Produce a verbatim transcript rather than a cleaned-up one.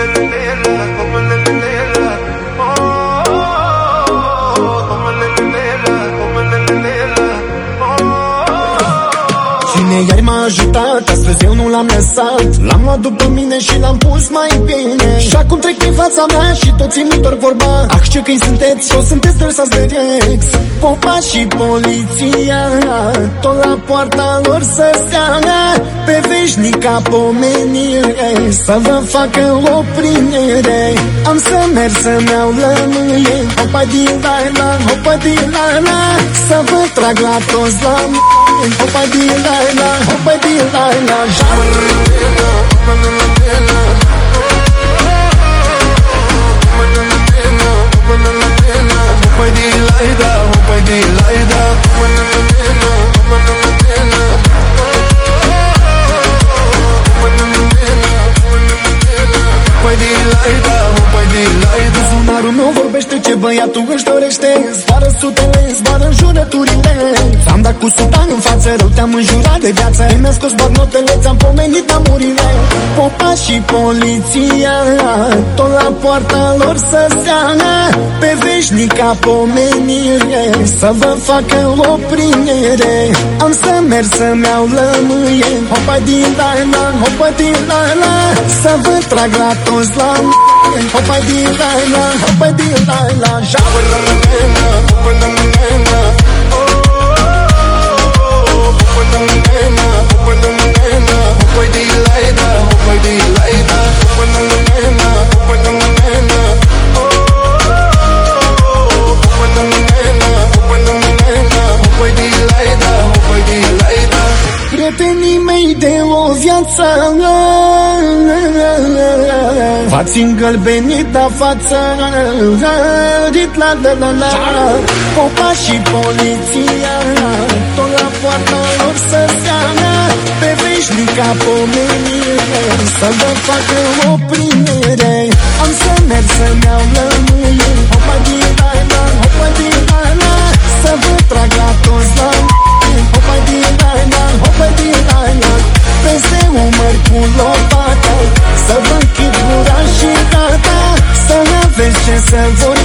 Cine iar m-a ajutat, astăzi eu nu l-am lăsat. L-am luat după mine și l-am pus mai bine. Și acum trec prin fața mea și toți îmi întorc vorba. Ah, ce câini sunteți, o sunteți stresați de rex. Popa și poliția, tot la poarta lor să stea. Pe veșnica pomenire, să vă facă oprimire. Am să merg să-mi iau lămâie. Hopa din la la, hopa din la la, să vă trag la toți la mine. Hopa din la la, hopa din la la, hopa din la la, hopa din la la. Zunarul meu vorbește ce băiatul își dorește. Zboară sutele, zboară înjurăturile. Ți-am dat cu sutan în față, rău te-am înjurat de viață. Mi-am scos bagnotele, ți-am pomenit amurile. Popa și poliția, tot la poarta lor să stea. Pe veșnica pomenire, să vă facă oprimire. Am să merg să-mi iau lămâie. Hopa din la la, hopa din la la, să vă trag la toți la mine. Hopa din la la, hopa din la la, hopa la mână, hopa la mână. Hopa la mână, hopa la mână. Hopa din la la, hopa din la la, hopa la mână, hopa la mână. Hopa la mână, hopa la mână. Hopa din la la, hopa din la la. Prietenii mei de o viață, v-ați îngălbenit la față, dit la la la la. Popa și poliția, tot la poarta lor să seamă. Pe veșnica pomenire, să vă facă oprimire. Am să merg să-mi iau lămâie. Hopa din la la, hopa din la la, să vă trag la toți la mine. Hopa din la la, hopa din la la, peste umăr cu lopata, să vă închid gura și gata, să n-aveți ce să vorbiți.